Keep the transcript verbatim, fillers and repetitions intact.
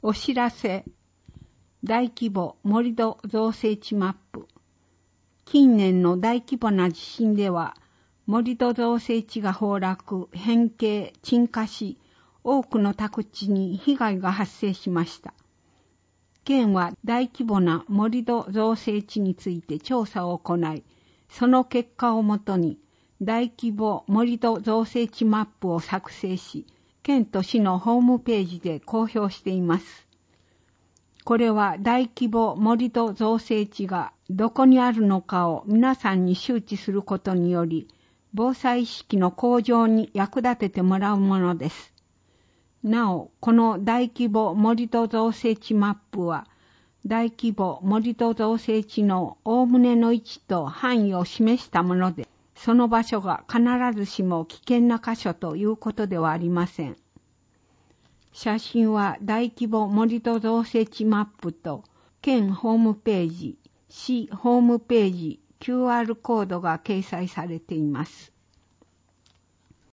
お知らせ。大規模盛り土造成地マップ。近年の大規模な地震では、盛り土造成地が崩落、変形、沈下し、多くの宅地に被害が発生しました。県は大規模な盛り土造成地について調査を行い、その結果をもとに大規模盛り土造成地マップを作成し、県と市のホームページで公表しています。これは大規模盛り土造成地がどこにあるのかを皆さんに周知することにより、防災意識の向上に役立ててもらうものです。なお、この大規模盛り土造成地マップは、大規模盛り土造成地のおおむねの位置と範囲を示したもので、その場所が必ずしも危険な箇所ということではありません。写真は大規模盛り土造成地マップと、県ホームページ、市ホームページ、キューアール コードが掲載されています。